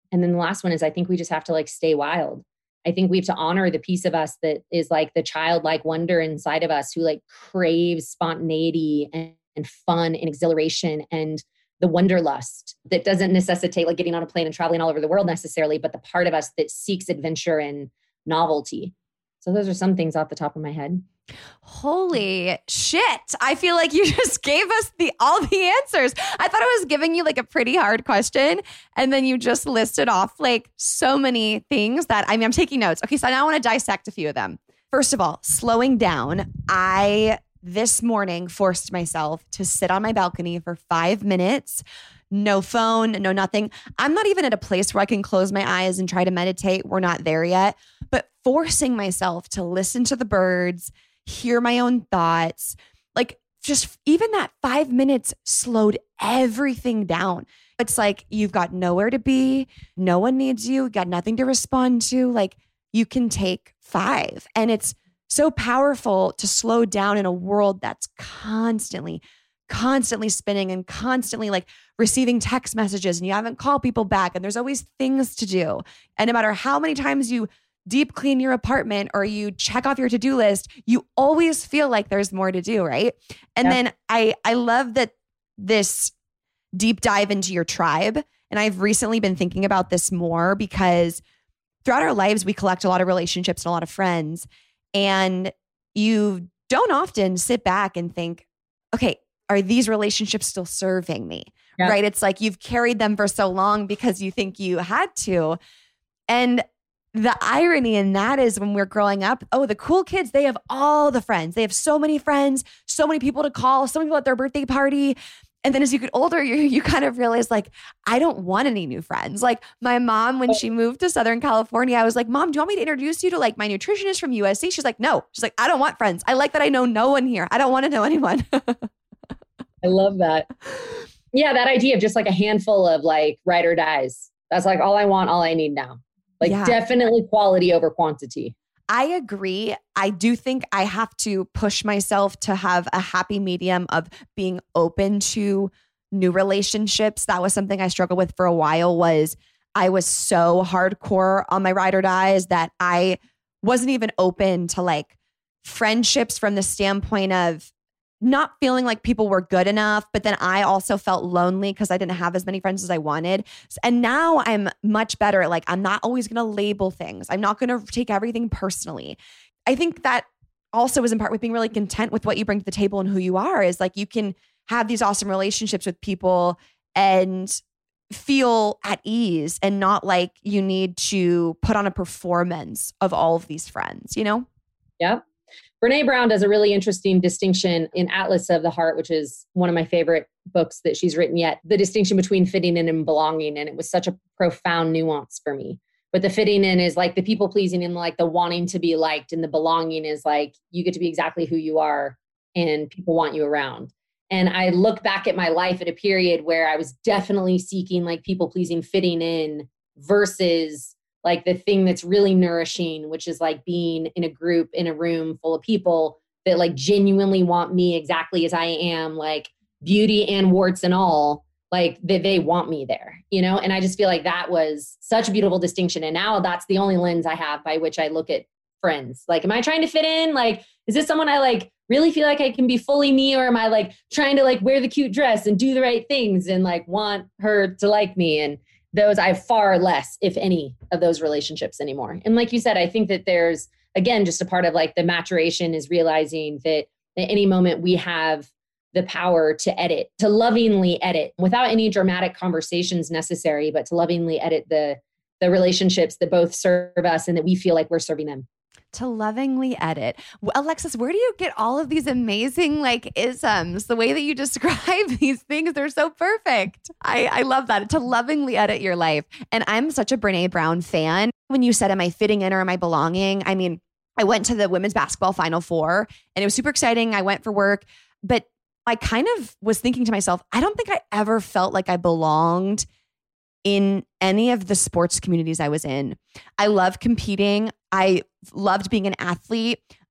And then the last one is I think we just have to like stay wild. I think we have to honor the piece of us that is like the childlike wonder inside of us who like craves spontaneity and fun and exhilaration and the wanderlust that doesn't necessitate like getting on a plane and traveling all over the world necessarily, but the part of us that seeks adventure and novelty. So those are some things off the top of my head. Holy shit. I feel like you just gave us all the answers. I thought I was giving you like a pretty hard question. And then you just listed off like so many things that, I mean, I'm taking notes. Okay. So now I want to dissect a few of them. First of all, slowing down. I, this morning, forced myself to sit on my balcony for 5 minutes. No phone, no nothing. I'm not even at a place where I can close my eyes and try to meditate. We're not there yet. But forcing myself to listen to the birds, hear my own thoughts, like just even that 5 minutes slowed everything down. It's like you've got nowhere to be. No one needs you. Got nothing to respond to. Like you can take 5. And it's so powerful to slow down in a world that's constantly spinning and constantly like receiving text messages and you haven't called people back and there's always things to do. And no matter how many times you deep clean your apartment or you check off your to-do list, you always feel like there's more to do, right? And then I love that this deep dive into your tribe. And I've recently been thinking about this more because throughout our lives, we collect a lot of relationships and a lot of friends. And you don't often sit back and think, okay, are these relationships still serving me? Yeah. Right? It's like you've carried them for so long because you think you had to. And the irony in that is when we're growing up, oh, the cool kids, they have all the friends. They have so many friends, so many people to call, so many people at their birthday party. And then as you get older, you kind of realize like, I don't want any new friends. Like my mom, when she moved to Southern California, I was like, Mom, do you want me to introduce you to like my nutritionist from USC? She's like, no. She's like, I don't want friends. I like that I know no one here. I don't want to know anyone. I love that. Yeah, that idea of just like a handful of like ride or dies. That's like all I want, all I need now. Like definitely quality over quantity. I agree. I do think I have to push myself to have a happy medium of being open to new relationships. That was something I struggled with for a while. Was I was so hardcore on my ride or dies that I wasn't even open to like friendships from the standpoint of not feeling like people were good enough, but then I also felt lonely because I didn't have as many friends as I wanted. And now I'm much better at like, I'm not always going to label things. I'm not going to take everything personally. I think that also is in part with being really content with what you bring to the table and who you are, is like you can have these awesome relationships with people and feel at ease and not like you need to put on a performance of all of these friends, you know? Yeah. Brene Brown does a really interesting distinction in Atlas of the Heart, which is one of my favorite books that she's written yet, the distinction between fitting in and belonging. And it was such a profound nuance for me. But the fitting in is like the people pleasing and like the wanting to be liked, and the belonging is like you get to be exactly who you are and people want you around. And I look back at my life at a period where I was definitely seeking like people pleasing, fitting in versus like the thing that's really nourishing, which is like being in a group, in a room full of people that like genuinely want me exactly as I am, like beauty and warts and all, like they want me there, you know? And I just feel like that was such a beautiful distinction. And now that's the only lens I have by which I look at friends. Like, am I trying to fit in? Like, is this someone I like really feel like I can be fully me? Or am I like trying to like wear the cute dress and do the right things and like want her to like me? And those, I have far less, if any, of those relationships anymore. And like you said, I think that there's, again, just a part of like the maturation is realizing that at any moment we have the power to edit, to lovingly edit without any dramatic conversations necessary, but to lovingly edit the relationships that both serve us and that we feel like we're serving them. To lovingly edit. Alexis, where do you get all of these amazing like isms? The way that you describe these things, they're so perfect. I love that. To lovingly edit your life. And I'm such a Brene Brown fan. When you said, am I fitting in or am I belonging? I mean, I went to the women's basketball Final Four and it was super exciting. I went for work, but I kind of was thinking to myself, I don't think I ever felt like I belonged in any of the sports communities I was in. I love competing. I loved being an athlete.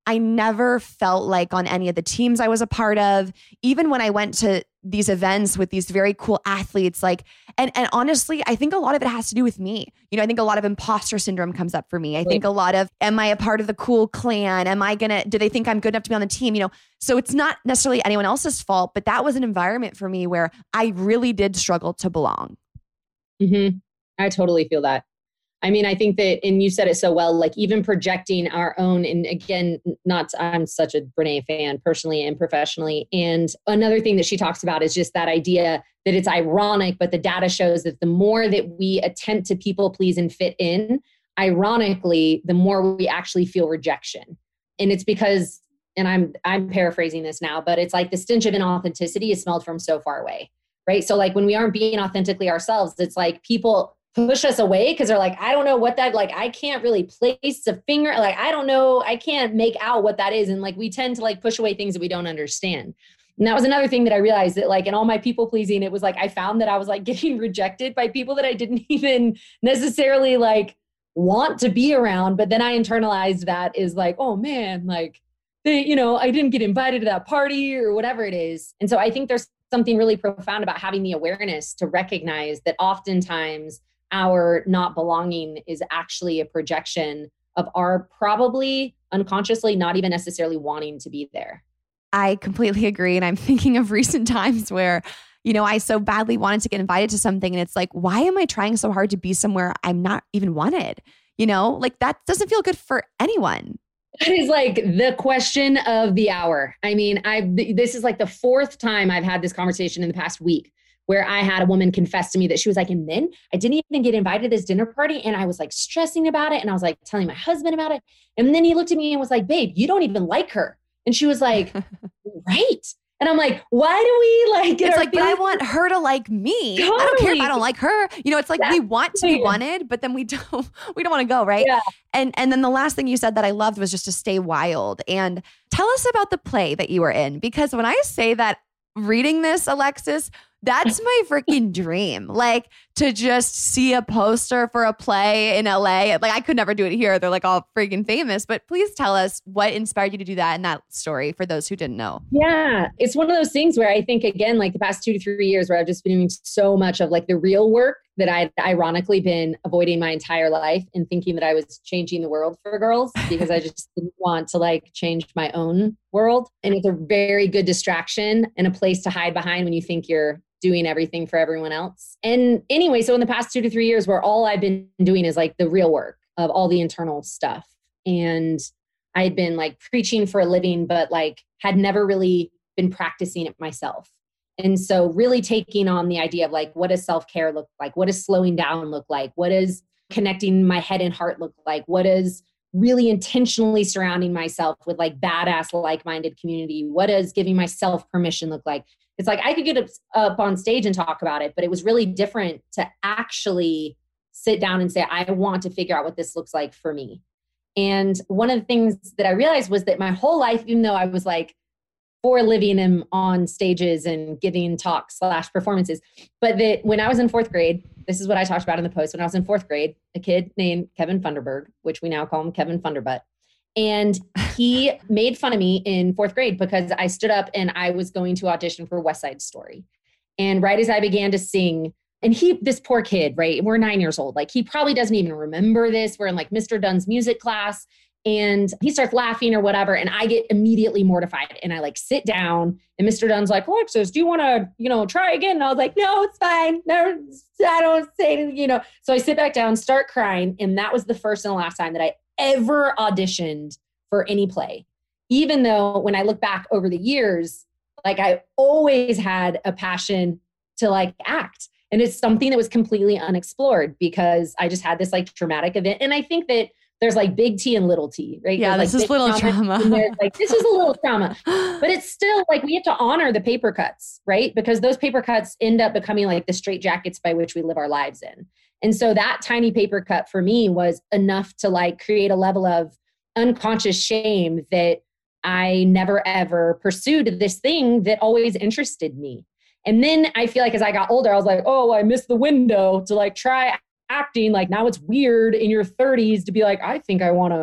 I never felt like on any of the teams I was a part of, even when I went to these events with these very cool athletes, like, and honestly, I think a lot of it has to do with me. You know, I think a lot of imposter syndrome comes up for me. I think a lot of, am I a part of the cool clan? Do they think I'm good enough to be on the team? You know, so it's not necessarily anyone else's fault, but that was an environment for me where I really did struggle to belong. Mm-hmm. I totally feel that. I mean, I think that, and you said it so well, like even projecting our own, and again, I'm such a Brené fan personally and professionally. And another thing that she talks about is just that idea that it's ironic, but the data shows that the more that we attempt to people please and fit in, ironically, the more we actually feel rejection. And it's because, and I'm paraphrasing this now, but it's like the stench of inauthenticity is smelled from so far away, right? So like when we aren't being authentically ourselves, it's like people push us away because they're like, I don't know what that, like, I can't really place a finger. Like, I don't know, I can't make out what that is. And like, we tend to like push away things that we don't understand. And that was another thing that I realized, that like in all my people pleasing, it was like, I found that I was like getting rejected by people that I didn't even necessarily like want to be around. But then I internalized that is like, oh man, like they, you know, I didn't get invited to that party or whatever it is. And so I think there's something really profound about having the awareness to recognize that oftentimes our not belonging is actually a projection of our probably unconsciously not even necessarily wanting to be there. I completely agree. And I'm thinking of recent times where, you know, I so badly wanted to get invited to something. And it's like, why am I trying so hard to be somewhere I'm not even wanted? You know, like that doesn't feel good for anyone. That is like the question of the hour. I mean, this is like the fourth time I've had this conversation in the past week, where I had a woman confess to me that she was like, and then I didn't even get invited to this dinner party. And I was like stressing about it. And I was like telling my husband about it. And then he looked at me and was like, babe, you don't even like her. And she was like, right. And I'm like, why do we like get It's like, but I want her to like me. Totally. I don't care if I don't like her. You know, it's like we want to be wanted, but then we don't want to go, right? Yeah. And then the last thing you said that I loved was just to stay wild. And tell us about the play that you were in, because when I say that, reading this, Alexis, that's my freaking dream. Like to just see a poster for a play in LA. Like I could never do it here. They're like all freaking famous, but please tell us what inspired you to do that in that story for those who didn't know. Yeah. It's one of those things where I think, again, like the past 2 to 3 years where I've just been doing so much of like the real work that I'd ironically been avoiding my entire life and thinking that I was changing the world for girls because I just didn't want to like change my own world. And it's a very good distraction and a place to hide behind when you think you're doing everything for everyone else. And anyway, so in the past 2 to 3 years where all I've been doing is like the real work of all the internal stuff. And I had been like preaching for a living, but like had never really been practicing it myself. And so really taking on the idea of like, what does self-care look like? What does slowing down look like? What does connecting my head and heart look like? What does really intentionally surrounding myself with like badass, like-minded community? What does giving myself permission look like? It's like, I could get up on stage and talk about it, but it was really different to actually sit down and say, I want to figure out what this looks like for me. And one of the things that I realized was that my whole life, even though I was like, for a living and on stages and giving talks / performances. But that when I was in 4th grade, this is what I talked about in the post. When I was in 4th grade, a kid named Kevin Funderburg, which we now call him Kevin Funderbutt. And he made fun of me in 4th grade because I stood up and I was going to audition for West Side Story. And right as I began to sing, and this poor kid, right? We're 9 years old. Like he probably doesn't even remember this. We're in like Mr. Dunn's music class. And he starts laughing or whatever. And I get immediately mortified. And I like sit down and Mr. Dunn's like, Alexis, do you want to, try again? And I was like, no, it's fine. No, I don't say anything, So I sit back down, start crying. And that was the first and the last time that I ever auditioned for any play. Even though when I look back over the years, like I always had a passion to like act. And it's something that was completely unexplored because I just had this like traumatic event. And I think that there's like big T and little T, right? Yeah, there's this is little trauma. Like, this is a little trauma. But it's still like we have to honor the paper cuts, right? Because those paper cuts end up becoming like the straitjackets by which we live our lives in. And so that tiny paper cut for me was enough to like create a level of unconscious shame that I never ever pursued this thing that always interested me. And then I feel like as I got older, I was like, oh, I missed the window to like try acting. Like now it's weird in your 30s to be like, I think I want to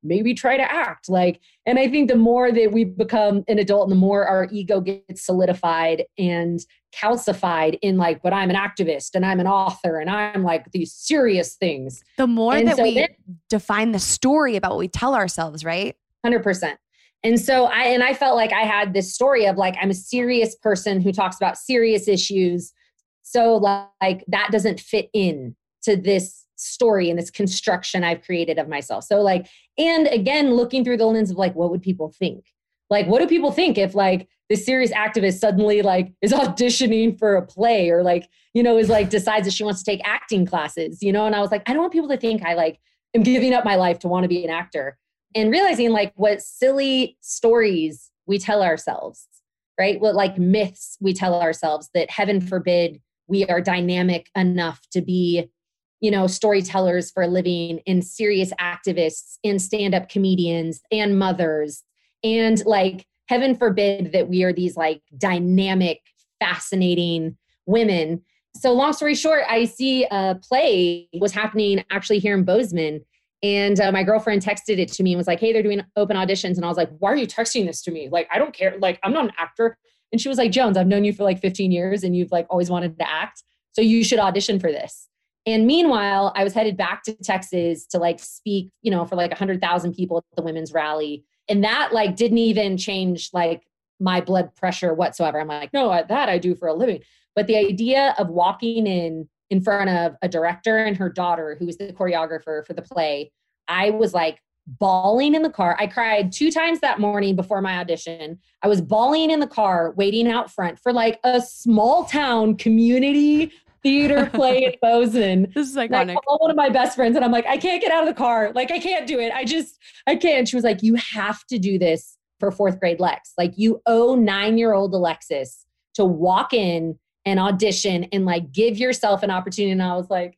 maybe try to act. Like, and I think the more that we become an adult and the more our ego gets solidified and calcified in like, but I'm an activist and I'm an author and I'm like these serious things. The more that we define the story about what we tell ourselves, right? 100%. And so I felt like I had this story of like, I'm a serious person who talks about serious issues. So like that doesn't fit in to this story and this construction I've created of myself. So like, and again, looking through the lens of like, what would people think? Like, what do people think if like this serious activist suddenly like is auditioning for a play or like, you know, is like decides that she wants to take acting classes, you know? And I was like, I don't want people to think I like am giving up my life to want to be an actor. And realizing like what silly stories we tell ourselves, right? What like myths we tell ourselves that heaven forbid we are dynamic enough to be, you know, storytellers for a living and serious activists and stand-up comedians and mothers. And like, heaven forbid that we are these like dynamic, fascinating women. So long story short, I see a play was happening actually here in Bozeman. And my girlfriend texted it to me and was like, hey, they're doing open auditions. And I was like, why are you texting this to me? Like, I don't care. Like, I'm not an actor. And she was like, Jones, I've known you for like 15 years and you've like always wanted to act. So you should audition for this. And meanwhile, I was headed back to Texas to like speak, you know, for like 100,000 people at the women's rally. And that like didn't even change like my blood pressure whatsoever. I'm like, no, that I do for a living. But the idea of walking in front of a director and her daughter, who was the choreographer for the play, I was like bawling in the car. I cried 2 times that morning before my audition. I was bawling in the car, waiting out front for like a small town community theater play in Bozeman. This is iconic. And I called one of my best friends and I'm like, I can't get out of the car. Like, I can't do it. I can't. She was like, you have to do this for 4th grade Lex. Like, you owe 9-year-old Alexis to walk in and audition and like give yourself an opportunity. And I was like,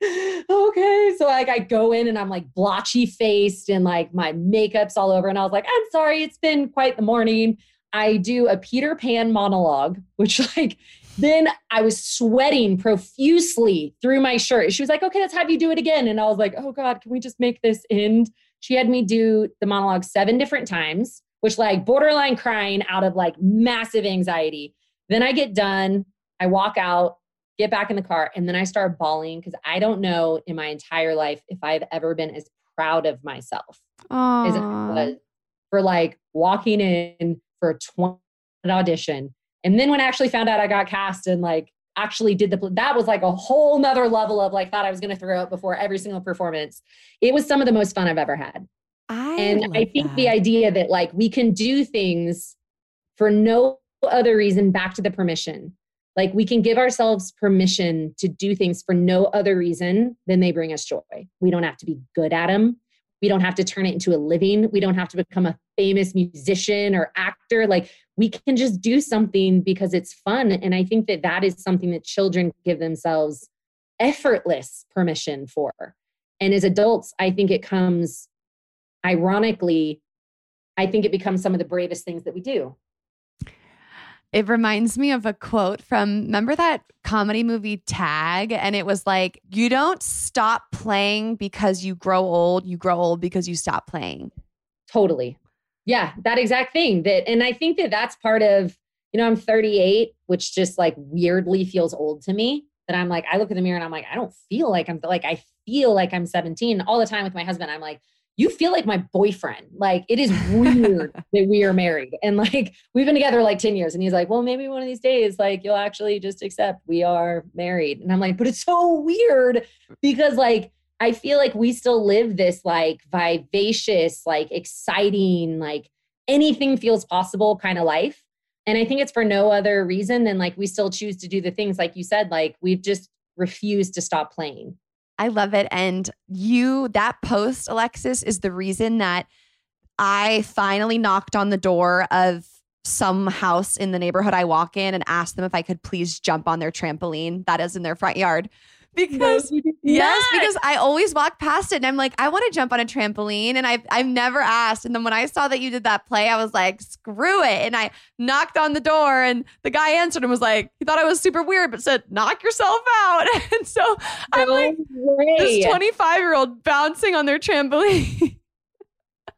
okay. So like I go in and I'm like blotchy faced and like my makeup's all over. And I was like, I'm sorry, it's been quite the morning. I do a Peter Pan monologue, which like, then I was sweating profusely through my shirt. She was like, okay, let's have you do it again. And I was like, oh God, can we just make this end? She had me do the monologue 7 different times, which like borderline crying out of like massive anxiety. Then I get done. I walk out, get back in the car, and then I start bawling because I don't know in my entire life if I've ever been as proud of myself as it was for like walking in for a 20 audition. And then when I actually found out I got cast and like actually did that was like a whole nother level of like, thought I was going to throw up before every single performance. It was some of the most fun I've ever had. I think the idea that like we can do things for no other reason, back to the permission. Like we can give ourselves permission to do things for no other reason than they bring us joy. We don't have to be good at them. We don't have to turn it into a living. We don't have to become a famous musician or actor. Like we can just do something because it's fun. And I think that that is something that children give themselves effortless permission for. And as adults, I think it comes, ironically, I think it becomes some of the bravest things that we do. It reminds me of a quote from, remember that comedy movie Tag? And it was like, you don't stop playing because you grow old because you stop playing. Totally. Yeah, that exact thing. And I think that that's part of, you know, I'm 38, which just like weirdly feels old to me. That I'm like, I look in the mirror and I'm like, I don't feel like I feel like I'm 17 all the time with my husband. I'm like, you feel like my boyfriend. Like it is weird that we are married. And like, we've been together like 10 years. And he's like, well, maybe one of these days, like you'll actually just accept we are married. And I'm like, but it's so weird because like, I feel like we still live this like vivacious, like exciting, like anything feels possible kind of life. And I think it's for no other reason than like, we still choose to do the things like you said, like we've just refused to stop playing. I love it. And that post, Alexis, is the reason that I finally knocked on the door of some house in the neighborhood I walk in and asked them if I could please jump on their trampoline that is in their front yard. Because because I always walk past it and I'm like, I want to jump on a trampoline. And I've never asked. And then when I saw that you did that play, I was like, screw it. And I knocked on the door and the guy answered and was like, he thought I was super weird, but said, knock yourself out. And so I'm like, this 25-year-old bouncing on their trampoline.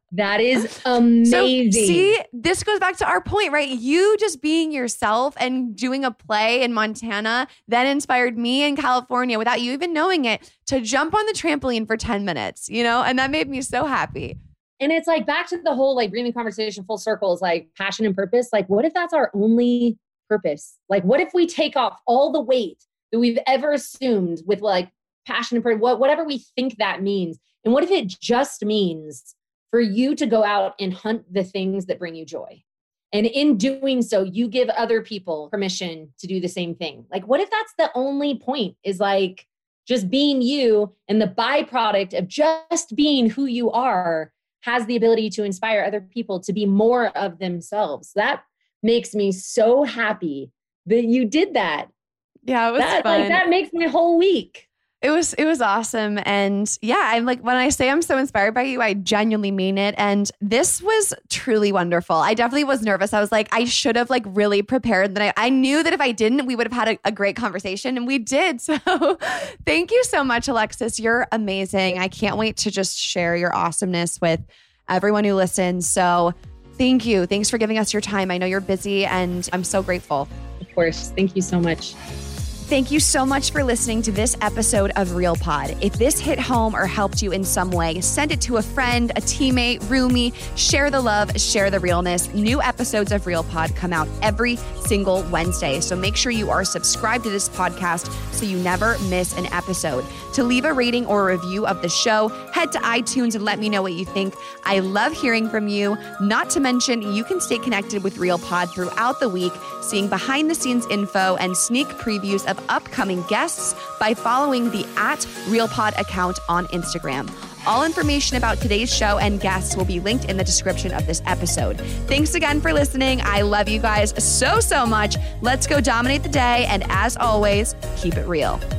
That is amazing. So, see, this goes back to our point, right? You just being yourself and doing a play in Montana then inspired me in California without you even knowing it to jump on the trampoline for 10 minutes, and that made me so happy. And it's like back to the whole like bringing the conversation full circle is like passion and purpose. Like, what if that's our only purpose? Like, what if we take off all the weight that we've ever assumed with like passion and purpose, whatever we think that means? And what if it just means for you to go out and hunt the things that bring you joy? And in doing so, you give other people permission to do the same thing. Like, what if that's the only point is like just being you, and the byproduct of just being who you are has the ability to inspire other people to be more of themselves. That makes me so happy that you did that. Yeah, it was fun. Like, that makes my whole week. It was awesome. And yeah, I'm like, when I say I'm so inspired by you, I genuinely mean it. And this was truly wonderful. I definitely was nervous. I was like, I should have like really prepared. That I knew that if I didn't, we would have had a great conversation, and we did. So thank you so much, Alexis. You're amazing. I can't wait to just share your awesomeness with everyone who listens. So thank you. Thanks for giving us your time. I know you're busy, and I'm so grateful. Of course. Thank you so much. Thank you so much for listening to this episode of Real Pod. If this hit home or helped you in some way, send it to a friend, a teammate, roomie. Share the love, share the realness. New episodes of Real Pod come out every single Wednesday. So make sure you are subscribed to this podcast so you never miss an episode. To leave a rating or a review of the show, head to iTunes and let me know what you think. I love hearing from you. Not to mention, you can stay connected with Real Pod throughout the week, seeing behind the scenes info and sneak previews of upcoming guests by following the @RealPod account on Instagram. All information about today's show and guests will be linked in the description of this episode. Thanks again for listening. I love you guys so much. Let's go dominate the day. And as always, keep it real.